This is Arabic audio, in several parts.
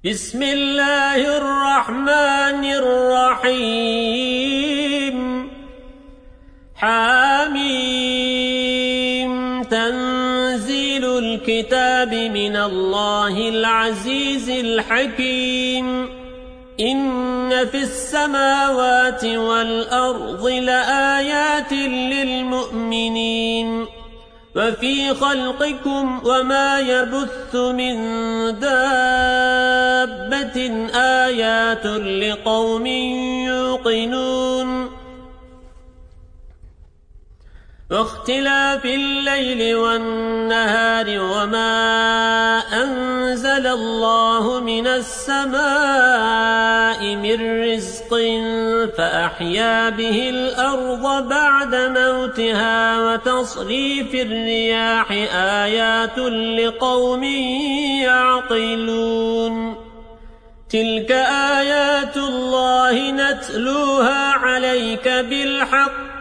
بسم الله الرحمن الرحيم حميم تنزيل الكتاب من الله العزيز الحكيم إن في السماوات والأرض لآيات للمؤمنين وفي خلقكم وما يبث من دابة آيات لقوم يوقنون واختلاف الليل والنهار وما أنزل الله من السماء من رزق فأحيا به الأرض بعد موتها وتصريف الرياح آيات لقوم يعقلون تلك آيات الله نتلوها عليك بالحق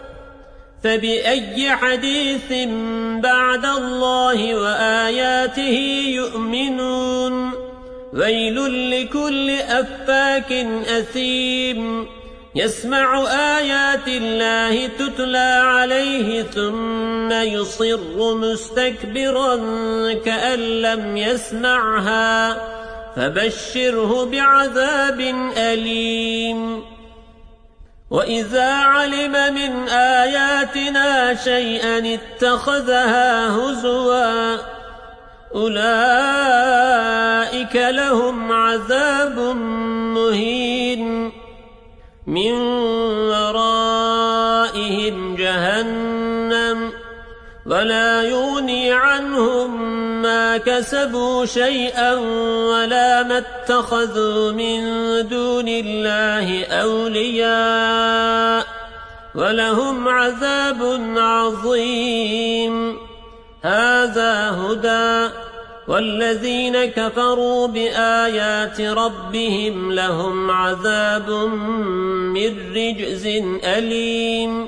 فبأي حديث بعد الله وآياته يؤمنون ويل لكل أفاك أثيم يسمع آيات الله تتلى عليه ثم يصر مستكبرا كأن لم يسمعها فبشره بعذاب أليم وإذا علم من آياتنا شيئا اتخذها هزوا أولئك لهم عذاب مهين من ورائهم جهنم ولا يغني عنهم ما كسبوا شيئا ولا ما اتخذوا من دون الله أولياء ولهم عذاب عظيم هذا هدى والذين كفروا بآيات ربهم لهم عذاب من رجز أليم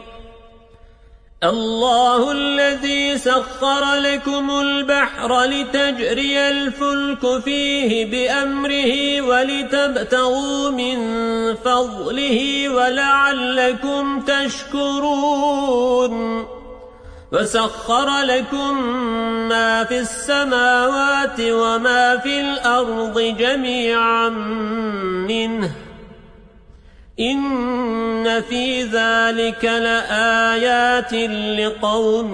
الله الذي سخر لكم البحر لتجري الفلك فيه بأمره ولتبتغوا من فضله ولعلكم تشكرون وسخر لكم ما في السماوات وما في الأرض جميعا منه إن في ذلك لآيات لقوم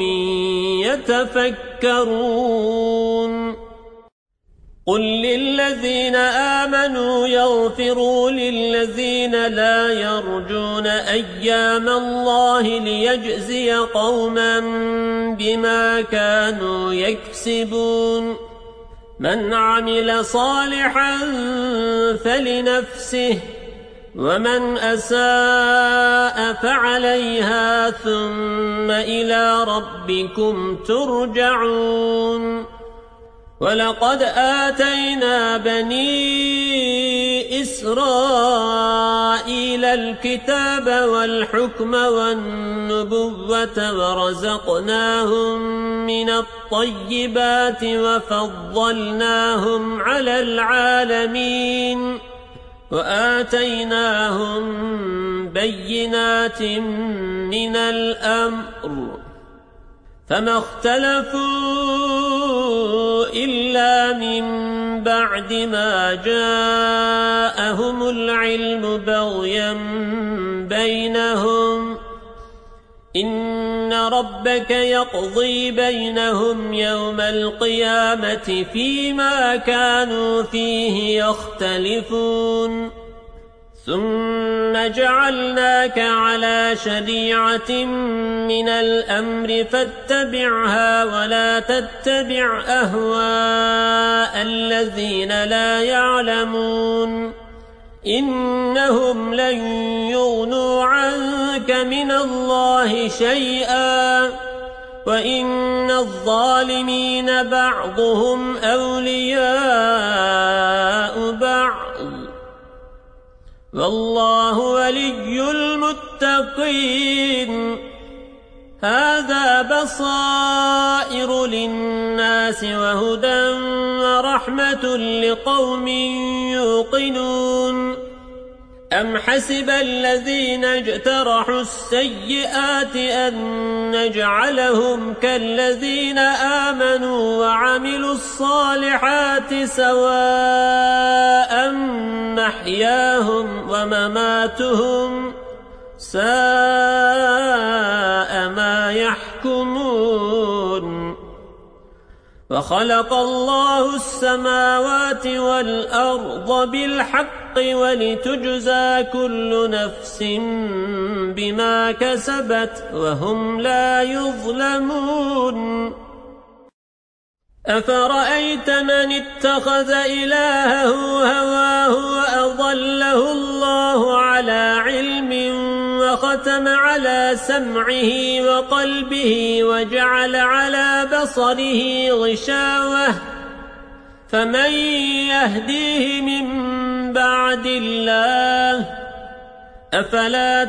يتفكرون قل للذين آمنوا يغفروا للذين لا يرجون أيام الله ليجزي قوما بما كانوا يكسبون من عمل صالحا فلنفسه ومن أساء فعليها ثم إلى ربكم ترجعون ولقد آتينا بني إسرائيل الكتاب والحكم والنبوة ورزقناهم من الطيبات وفضلناهم على العالمين وآتيناهم بينات من الأمر فما اختلفوا إلا من بعد ما جاءهم العلم بغيا بينهم إن ربك يقضي بينهم يوم القيامة فيما كانوا فيه يختلفون ثم جعلناك على شريعة من الأمر فاتبعها ولا تتبع أهواء الذين لا يعلمون إنهم لن يغنوا عنك من الله شيئا وإن الظالمين بعضهم أولياء بعض والله ولي المتقين هذا بصائر للناس وهدى ورحمة لقوم يوقنون أم حسب الذين اجترحوا السيئات أن نجعلهم كالذين آمنوا وعملوا الصالحات سواء محياهم ومماتهم ساء ما يحكمون وخلق الله السماوات والأرض بالحق ولتجزى كل نفس بما كسبت وهم لا يظلمون أفرأيت من اتخذ إلهه هواه وأضله الله على علم وختم على سمعه وقلبه وجعل على بصره غشاوة فمن يهديه من بعد الله أفلا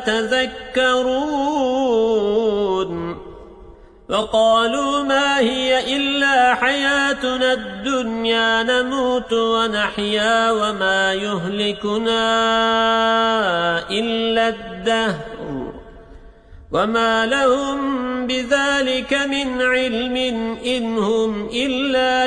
تذكرون وقالوا ما هي إلا حياتنا الدنيا نموت ونحيا وما يهلكنا إلا الدهر وما لهم بذلك من علم إن هم إلا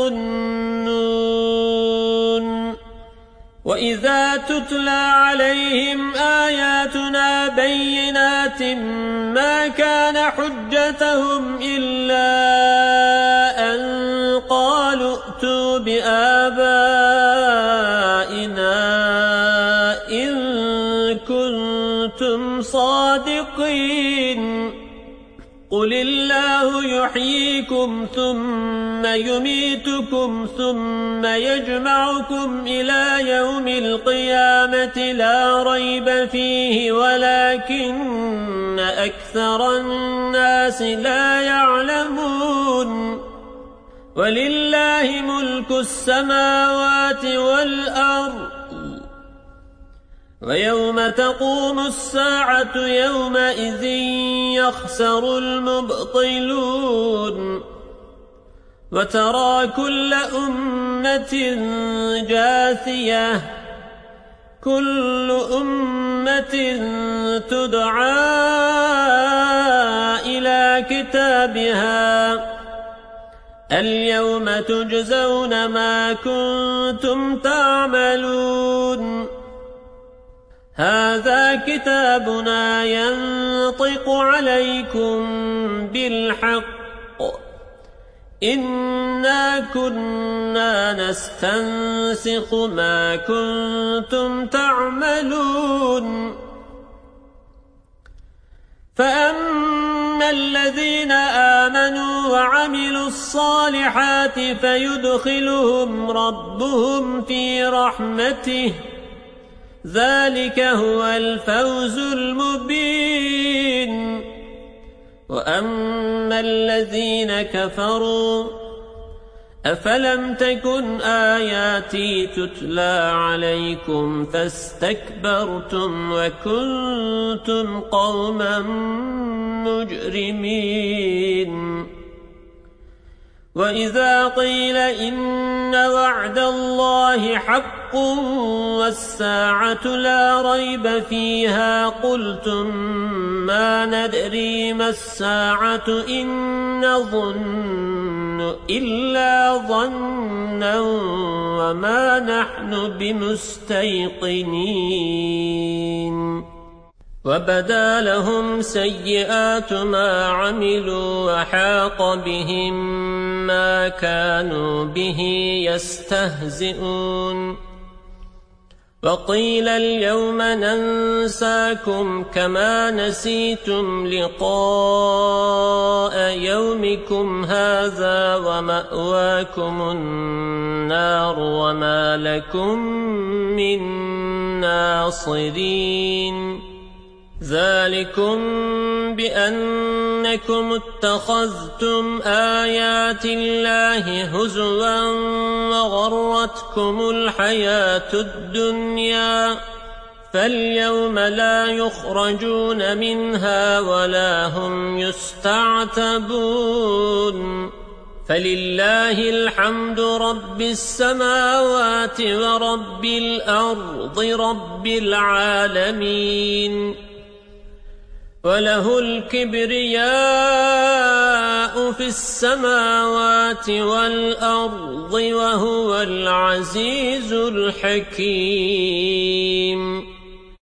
يظنون وإذا تتلى عليهم آياتنا بينات ما كان حجتهم إلا أن قالوا ائتوا بآبائنا إن كنتم صادقين قل الله يحييكم ثم يميتكم ثم يجمعكم إلى يوم القيامة لا ريب فيه ولكن أكثر الناس لا يعلمون ولله ملك السماوات والأرض ويوم تقوم الساعة يومئذ يخسر المبطلون وترى كل أمة جاثية كل أمة تدعى إلى كتابها اليوم تجزون ما كنتم تعملون هذا كتابنا ينطق عليكم بالحق إنا كنا نستنسخ ما كنتم تعملون فأما الذين آمنوا وعملوا الصالحات فيدخلهم ربهم في رحمته ذلك هو الفوز المبين وأما الذين كفروا أفلم تكن آياتي تتلى عليكم فاستكبرتم وكنتم قوما مجرمين وإذا قيل إن وعد الله حق والساعة لا ريب فيها قلتم ما ندري ما الساعة إن نظن إلا ظنا وما نحن بمستيقنين وبدا لهم سيئات ما عملوا وحاق بهم ما كانوا به يستهزئون وقيل اليوم ننساكم كما نسيتم لقاء يومكم هذا ومأواكم النار وما لكم من ناصرين ذلكم بأنكم اتخذتم آيات الله هزوا وغرتكم الحياة الدنيا فاليوم لا يخرجون منها ولا هم يستعتبون فلله الحمد رب السماوات ورب الأرض رب العالمين وله الكبرياء في السماوات والأرض وهو العزيز الحكيم.